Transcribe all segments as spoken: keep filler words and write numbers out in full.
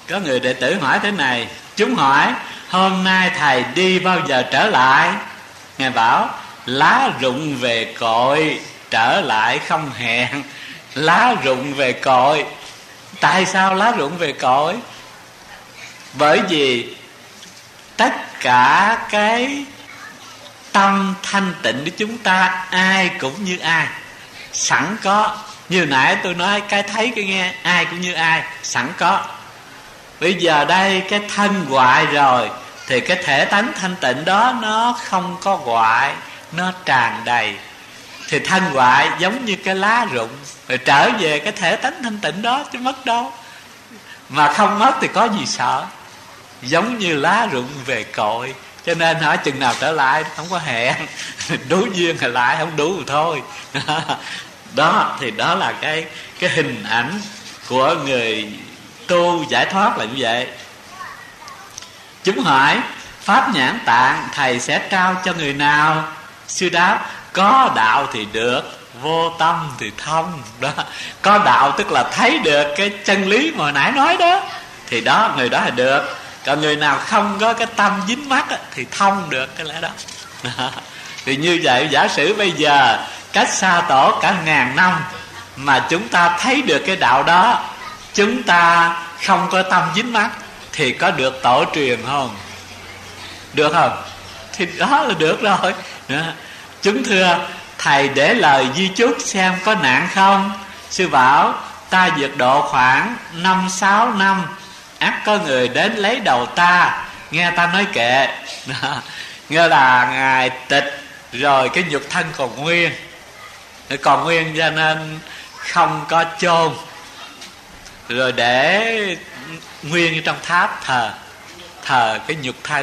Có người đệ tử hỏi thế này: chúng hỏi hôm nay thầy đi bao giờ trở lại? Ngài bảo lá rụng về cội, trở lại không hẹn. Lá rụng về cội. Tại sao lá rụng về cội? Bởi vì tất cả cái tâm thanh tịnh của chúng ta ai cũng như ai, sẵn có. Như nãy tôi nói cái thấy cái nghe, ai cũng như ai, sẵn có. Bây giờ đây cái thân hoại rồi, thì cái thể tánh thanh tịnh đó nó không có hoại, nó tràn đầy. Thì thân hoại giống như cái lá rụng, rồi trở về cái thể tánh thanh tịnh đó chứ mất đâu. Mà không mất thì có gì sợ. Giống như lá rụng về cội. Cho nên hỏi chừng nào trở lại không có hẹn. Đủ duyên thì lại, không đủ thì thôi. Đó thì đó là cái cái hình ảnh của người tu giải thoát là như vậy. Chúng hỏi pháp nhãn tạng thầy sẽ trao cho người nào? Sư đáp có đạo thì được, vô tâm thì thông. Đó. Có đạo tức là thấy được cái chân lý mà hồi nãy nói đó, thì đó người đó là được. Còn người nào không có cái tâm dính mắc á, thì thông được cái lẽ đó. Đó. Thì như vậy giả sử bây giờ cách xa tổ cả ngàn năm mà chúng ta thấy được cái đạo đó, chúng ta không có tâm dính mắc, thì có được tổ truyền không? Được không? Thì đó là được rồi. Đó. Chúng thưa thầy để lời di chúc xem có nạn không? Sư bảo ta vượt độ khoảng năm sáu năm, ắt có người đến lấy đầu ta, nghe ta nói kệ. Đó. Nghe là ngài tịch rồi cái nhục thân còn nguyên, còn nguyên cho nên không có chôn, rồi để nguyên trong tháp thờ thờ cái nhục thân.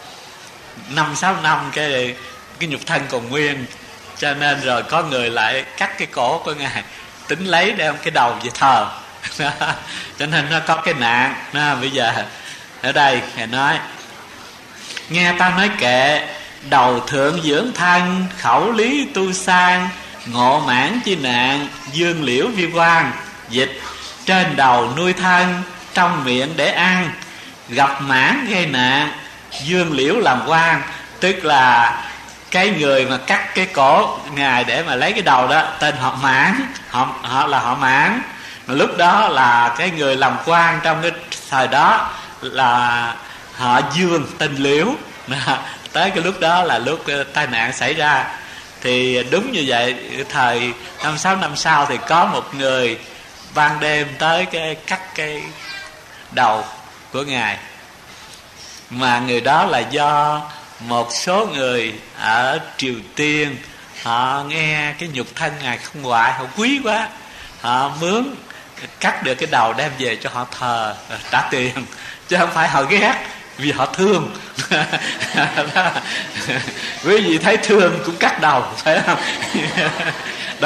Năm sáu năm cái cái nhục thân còn nguyên, cho nên rồi có người lại cắt cái cổ của ngài, tính lấy đem cái đầu về thờ. Cho nên nó có cái nạn. Nó, bây giờ ở đây ngài nói nghe ta nói kệ, đầu thượng dưỡng thân, khẩu lý tu sang, ngộ mãn chi nạn, dương liễu vi quan. Dịch trên đầu nuôi thân, trong miệng để ăn, gặp mãn gây nạn, dương liễu làm quan. Tức là cái người mà cắt cái cổ ngài để mà lấy cái đầu đó tên họ Mãn, họ, họ là họ Mãn. Mà lúc đó là cái người làm quan trong cái thời đó là họ Dương, tên Liễu. Tới cái lúc đó là lúc tai nạn xảy ra. Thì đúng như vậy, thời năm sáu năm sau thì có một người ban đêm tới cái cắt cái đầu của ngài. Mà người đó là do một số người ở Triều Tiên, họ nghe cái nhục thân ngài không hoại, họ quý quá, họ mướn cắt được cái đầu đem về cho họ thờ, trả tiền, chứ không phải họ ghét, vì họ thương. Quý vị thấy thương cũng cắt đầu, phải không? Đó.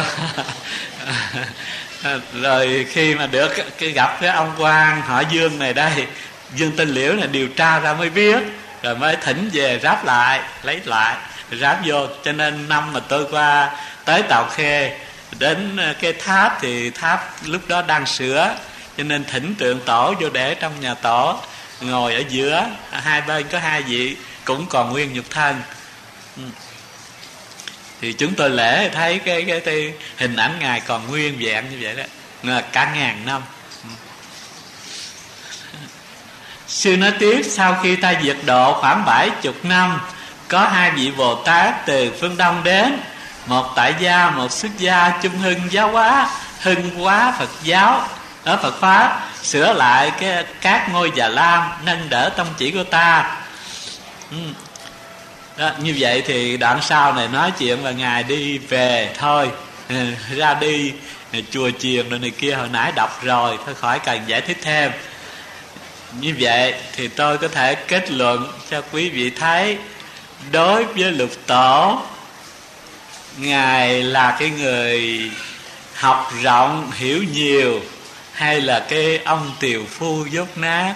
Rồi khi mà được cái gặp cái ông quan họ Dương này đây, Dương Tên Liễu này, điều tra ra mới biết, rồi mới thỉnh về ráp lại, lấy lại ráp vô. Cho nên năm mà tôi qua tới Tàu Khê, đến cái tháp thì tháp lúc đó đang sửa, cho nên thỉnh tượng tổ vô để trong nhà tổ, ngồi ở giữa, hai bên có hai vị cũng còn nguyên nhục thân. Thì chúng tôi lễ thấy cái, cái, cái hình ảnh ngài còn nguyên vẹn như vậy đó, cả ngàn năm. Sư nói tiếp, sau khi ta diệt độ khoảng bảy chục năm, có hai vị Bồ Tát từ phương Đông đến, một tại gia, một xuất gia, chung hưng giáo hóa, hưng hóa Phật giáo ở Phật pháp, sửa lại cái các ngôi Già Lam, nâng đỡ tông chỉ của ta. Đó, như vậy thì đoạn sau này nói chuyện là ngài đi về thôi, ra đi chùa chiền rồi này kia hồi nãy đọc rồi, thôi khỏi cần giải thích thêm. Như vậy thì tôi có thể kết luận cho quý vị thấy, đối với Lục Tổ, ngài là cái người học rộng hiểu nhiều, hay là cái ông tiều phu dốt nát?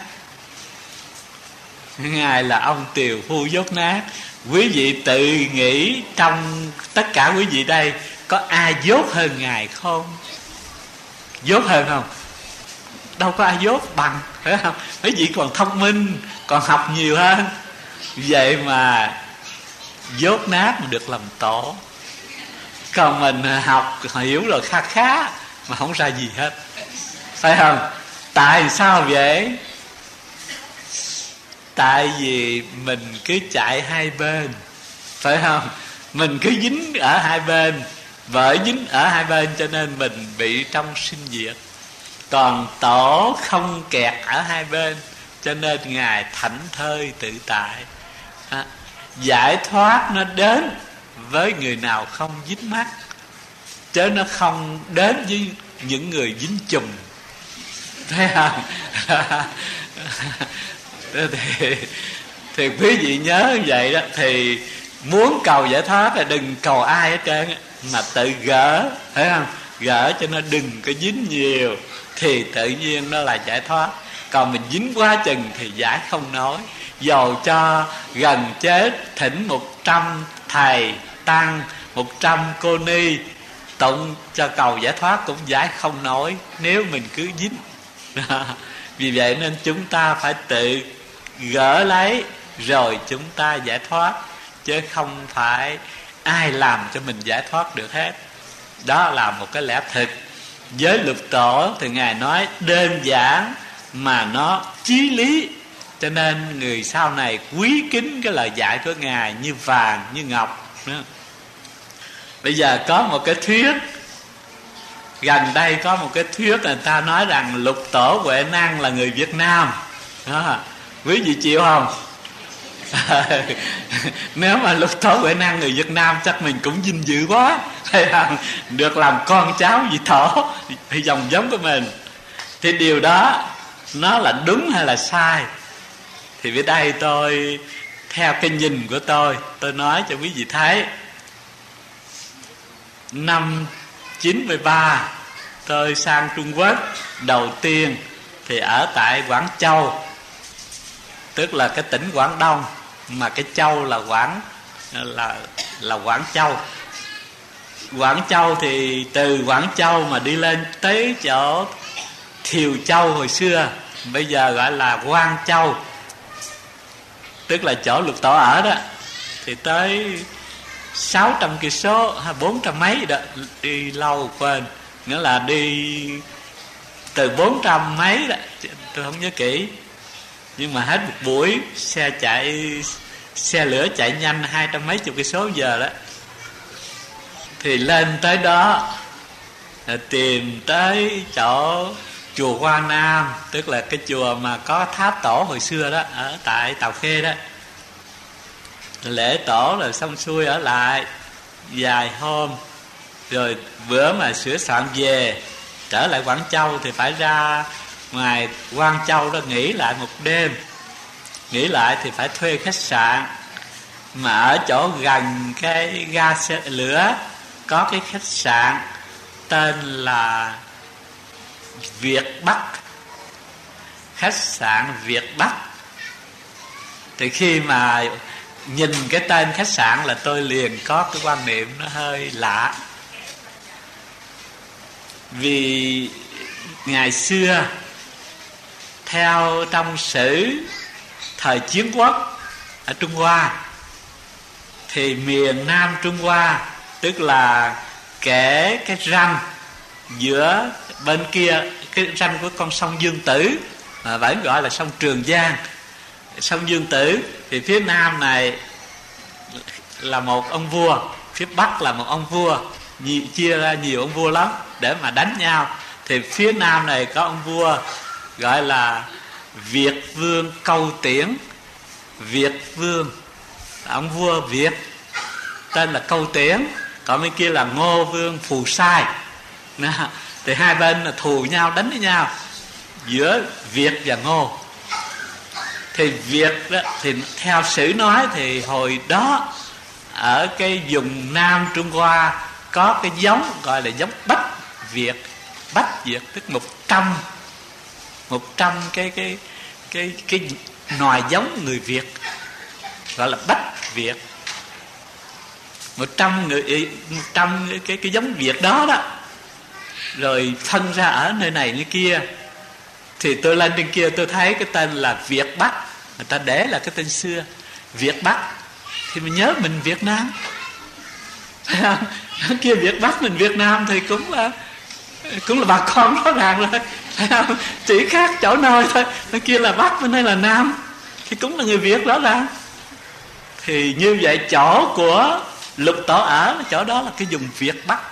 Ngài là ông tiều phu dốt nát. Quý vị tự nghĩ trong tất cả quý vị đây có ai dốt hơn ngài không? Dốt hơn không? đâu có ai dốt bằng, phải không? Mấy vị còn thông minh, còn học nhiều hơn. Vậy mà dốt nát mà được làm tổ. Còn mình học hiểu rồi khá khá mà không ra gì hết, phải không? Tại sao vậy? Tại vì mình cứ chạy hai bên, phải không? Mình cứ dính ở hai bên, vợ dính ở hai bên, cho nên mình bị trong sinh diệt. Còn tổ không kẹt ở hai bên, cho nên Ngài thảnh thơi tự tại. à, Giải thoát nó đến với người nào không dính mắc, chứ nó không đến với những người dính chùm, thấy không? thì, thì quý vị nhớ như vậy đó. Thì muốn cầu giải thoát là đừng cầu ai hết trơn, mà tự gỡ, thấy không? Gỡ cho nó đừng có dính nhiều, thì tự nhiên nó là giải thoát. Còn mình dính quá chừng thì giải không nổi. Dầu cho gần chết thỉnh một trăm thầy tăng, một trăm cô ni tụng cho cầu giải thoát cũng giải không nổi, nếu mình cứ dính. Vì vậy nên chúng ta phải tự gỡ lấy rồi chúng ta giải thoát, chứ không phải ai làm cho mình giải thoát được hết. Đó là một cái lẽ thực. Với Lục Tổ thì Ngài nói đơn giản mà nó chí lý, cho nên người sau này quý kính cái lời dạy của Ngài như vàng như ngọc. Bây giờ có một cái thuyết, gần đây có một cái thuyết người ta nói rằng Lục Tổ Huệ Năng là người Việt Nam. Đó, quý vị chịu không? Nếu mà Lục Tổ Huệ Năng người Việt Nam chắc mình cũng vinh dự quá, hay không? Được làm con cháu vị Tổ thì dòng giống của mình. Thì điều đó nó là đúng hay là sai? Thì ở đây tôi theo cái nhìn của tôi, tôi nói cho quý vị thấy. Năm chín mươi ba tôi sang Trung Quốc đầu tiên thì ở tại Quảng Châu, tức là cái tỉnh Quảng Đông, mà cái châu là Quảng là là Quảng Châu. Quảng Châu thì từ Quảng Châu mà đi lên tới chỗ Thiều Châu hồi xưa, bây giờ gọi là Quang Châu, tức là chỗ Lục Tổ ở đó, thì tới sáu trăm cây số hay bốn trăm mấy đó, đi lâu quên, nghĩa là đi từ bốn trăm mấy đó, tôi không nhớ kỹ. Nhưng mà hết một buổi xe chạy, xe lửa chạy nhanh hai trăm mấy chục cây số giờ đó. Thì lên tới đó tìm tới chỗ chùa Hoa Nam, tức là cái chùa mà có tháp tổ hồi xưa đó, ở tại Tàu Khê đó. Lễ tổ rồi xong xuôi ở lại vài hôm, rồi bữa mà sửa soạn về trở lại Quảng Châu thì phải ra ngoài Quang Châu đó nghỉ lại một đêm. Nghỉ lại thì phải thuê khách sạn, mà ở chỗ gần cái ga xe lửa có cái khách sạn tên là Việt Bắc, khách sạn Việt Bắc. Thì khi mà nhìn cái tên khách sạn là tôi liền có cái quan niệm nó hơi lạ. Vì ngày xưa theo trong sử thời chiến quốc ở Trung Hoa, thì miền Nam Trung Hoa, tức là kể cái ranh giữa bên kia, cái ranh của con sông Dương Tử mà vẫn gọi là sông Trường Giang, sông Dương Tử, thì phía nam này là một ông vua, phía bắc là một ông vua, nhiều, chia ra nhiều ông vua lắm để mà đánh nhau. Thì phía nam này có ông vua gọi là Việt Vương Câu Tiễn. Việt Vương, ông vua Việt tên là Câu Tiễn. Còn bên kia là Ngô Vương Phù Sai. Thì hai bên là thù nhau, đánh với nhau giữa Việt và Ngô. Thì Việt đó, thì theo sử nói thì hồi đó ở cái vùng Nam Trung Hoa có cái giống gọi là giống Bách Việt. Bách Việt tức một trăm một trăm cái cái cái cái nòi giống người Việt, gọi là Bách Việt. Một trăm người, một trăm cái, cái cái giống Việt đó đó, rồi phân ra ở nơi này nơi kia. Thì tôi lên trên kia tôi thấy cái tên là Việt Bắc, người ta để là cái tên xưa Việt Bắc, thì mình nhớ mình Việt Nam. Kia Việt Bắc mình Việt Nam thì cũng là cũng là bà con rõ ràng rồi, chỉ khác chỗ nơi thôi. Bên kia là Bắc, bên đây là Nam, thì cũng là người Việt rõ ràng. Thì như vậy chỗ của Lục Tổ ở, chỗ đó là cái vùng Việt Bắc.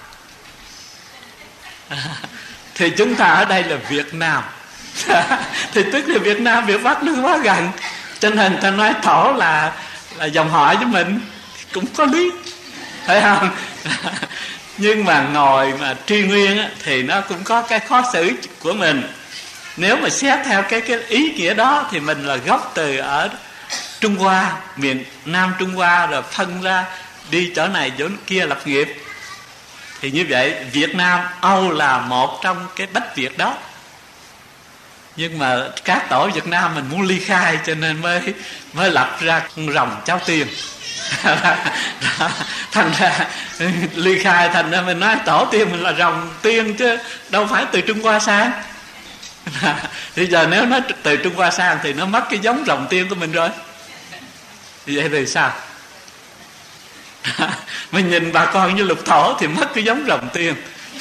Thì chúng ta ở đây là Việt Nam. Thì tức là Việt Nam Việt Bắc nó quá gần, cho nên ta nói Tổ là là dòng họ với mình, cũng có lý, phải không? Nhưng mà ngồi mà truy nguyên á, thì nó cũng có cái khó xử của mình. Nếu mà xét theo cái cái ý nghĩa đó thì mình là gốc từ ở Trung Hoa, miền Nam Trung Hoa, rồi phân ra đi chỗ này chỗ kia lập nghiệp. Thì như vậy Việt Nam Âu là một trong cái Bách Việt đó. Nhưng mà các tổ Việt Nam mình muốn ly khai, cho nên mới mới lập ra con rồng cháu tiên. Thành ra ly khai, thành ra mình nói tổ tiên mình là rồng tiên, chứ đâu phải từ Trung Hoa sang. Bây giờ nếu nói từ Trung Hoa sang thì nó mất cái giống rồng tiên của mình rồi. Vậy thì sao? Mình nhìn bà con như Lục Thổ thì mất cái giống rồng tiên.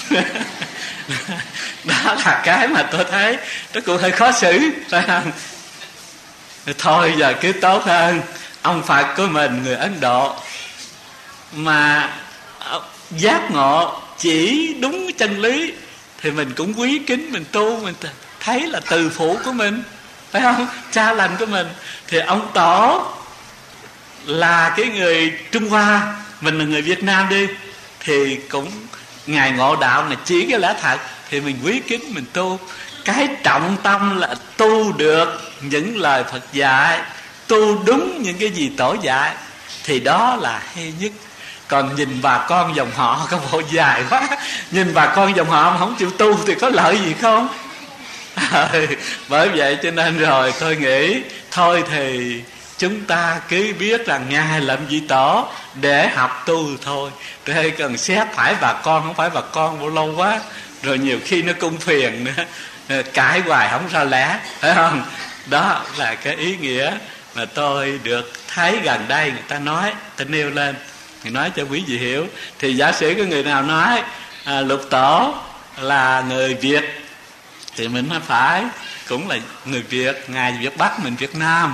Đó là cái mà tôi thấy nó cũng hơi khó xử, phải không? Thôi giờ cứ tốt hơn ông Phật của mình, người Ấn Độ mà giác ngộ chỉ đúng chân lý, thì mình cũng quý kính, mình tu, mình thấy là từ phụ của mình, phải không? Cha lành của mình. Thì ông Tổ là cái người Trung Hoa, mình là người Việt Nam đi, thì cũng Ngài ngộ đạo là chỉ cái lẽ thật, thì mình quý kính, mình tu. Cái trọng tâm là tu được những lời Phật dạy, tu đúng những cái gì Tổ dạy, thì đó là hay nhất. Còn nhìn bà con dòng họ có bộ dài quá, nhìn bà con dòng họ mà không chịu tu thì có lợi gì không? Bởi vậy cho nên rồi tôi nghĩ thôi thì chúng ta cứ biết rằng Ngài làm vị Tổ để học tu thôi. Thế cần xét phải bà con không phải bà con bao lâu quá, rồi nhiều khi nó cũng phiền nữa, cãi hoài không ra lẽ, phải không? Đó là cái ý nghĩa mà tôi được thấy gần đây người ta nói, ta nêu lên, người nói cho quý vị hiểu. Thì giả sử có người nào nói à, Lục Tổ là người Việt, thì mình nói phải, cũng là người Việt, Ngài Việt Bắc, mình Việt Nam.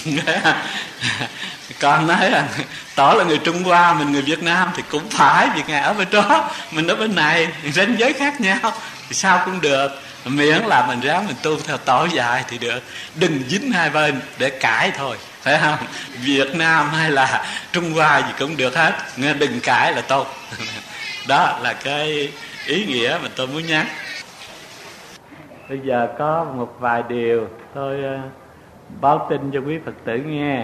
Còn nói là Tổ là người Trung Hoa, mình người Việt Nam, thì cũng phải, vì Ngài ở bên đó, mình ở bên này, ranh giới khác nhau thì sao cũng được, miễn là mình ráng mình tu theo Tổ dạy thì được. Đừng dính hai bên để cãi thôi, phải không? Việt Nam hay là Trung Hoa gì cũng được hết, nghe đừng cãi là tốt. Đó là cái ý nghĩa mà tôi muốn nhắc. Bây giờ có một vài điều tôi uh, báo tin cho quý Phật tử nghe.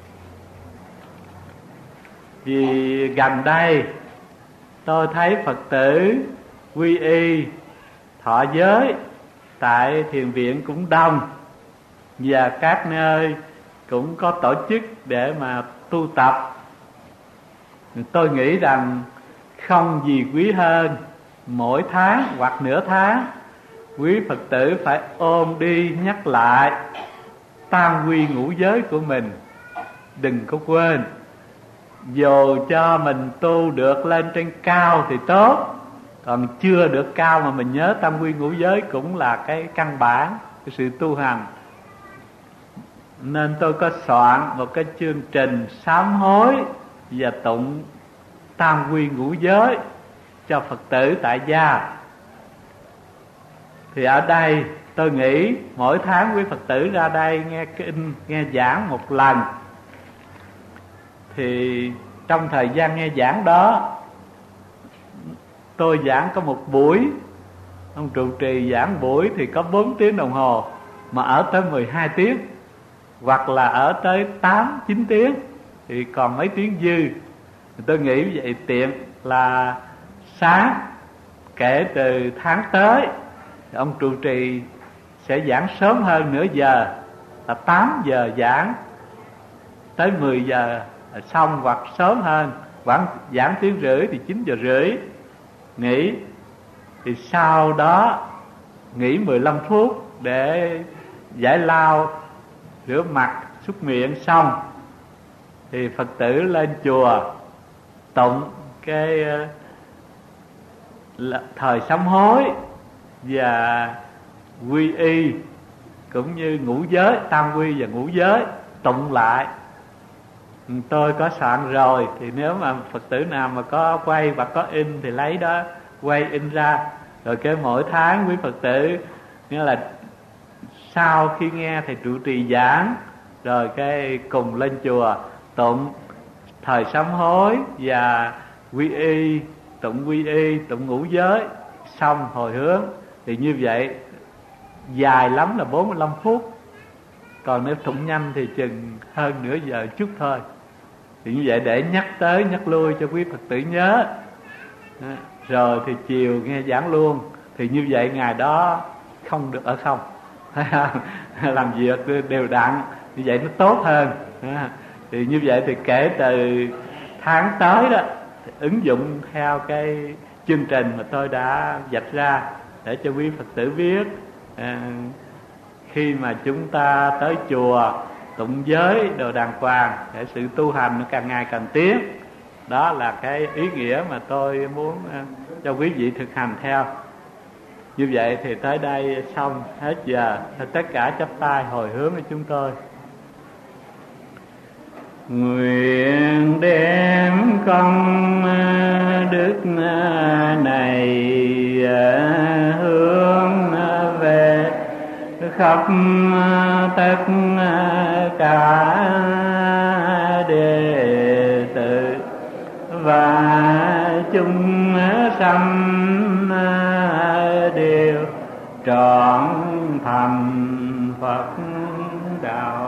Vì gần đây tôi thấy Phật tử quy y thọ giới tại thiền viện cũng đông, và các nơi cũng có tổ chức để mà tu tập. Tôi nghĩ rằng không gì quý hơn mỗi tháng hoặc nửa tháng quý Phật tử phải ôm đi nhắc lại tam quy ngũ giới của mình. Đừng có quên, dù cho mình tu được lên trên cao thì tốt, còn chưa được cao mà mình nhớ tam quy ngũ giới cũng là cái căn bản, cái sự tu hành. Nên tôi có soạn một cái chương trình sám hối và tụng tam quy ngũ giới cho Phật tử tại gia. Thì ở đây tôi nghĩ mỗi tháng quý Phật tử ra đây nghe kinh, nghe giảng một lần, thì trong thời gian nghe giảng đó, tôi giảng có một buổi, ông trụ trì giảng buổi thì có bốn tiếng đồng hồ, mà ở tới mười hai tiếng, hoặc là ở tới tám, chín tiếng, thì còn mấy tiếng dư. Tôi nghĩ vậy tiện là sáng kể từ tháng tới, ông trụ trì sẽ giảng sớm hơn nửa giờ, là tám giờ giảng tới mười giờ xong, hoặc sớm hơn, khoảng giảng tiếng rưỡi thì chín giờ rưỡi nghỉ. Thì sau đó nghỉ mười lăm phút, để giải lao, rửa mặt, súc miệng xong thì Phật tử lên chùa tụng cái uh, thời sám hối và quy y, cũng như ngũ giới, tam quy và ngũ giới tụng lại. Tôi có soạn rồi, thì nếu mà Phật tử nào mà có quay hoặc có in thì lấy đó quay in ra. Rồi cái mỗi tháng quý Phật tử, nghĩa là sau khi nghe thầy trụ trì giảng, rồi cái cùng lên chùa tụng thời sám hối và quy y, tụng quy y, tụng ngũ giới xong hồi hướng. Thì như vậy dài lắm là bốn mươi lăm phút, còn nếu tụng nhanh thì chừng hơn nửa giờ chút thôi. Thì như vậy để nhắc tới nhắc lui cho quý Phật tử nhớ. Rồi thì chiều nghe giảng luôn. Thì như vậy ngày đó không được ở không, làm việc đều đặn, như vậy nó tốt hơn. Thì như vậy thì kể từ tháng tới đó, ứng dụng theo cái chương trình mà tôi đã vạch ra để cho quý Phật tử biết. À, khi mà chúng ta tới chùa tụng giới đồ đàng hoàng để sự tu hành nó càng ngày càng tiến. Đó là cái ý nghĩa mà tôi muốn uh, cho quý vị thực hành theo. Như vậy thì tới đây xong hết giờ, tất cả chắp tay hồi hướng cho chúng tôi. Nguyện đem công đức này hướng về khắp tất cả đệ tử và chúng sanh đều trọn thành Phật đạo.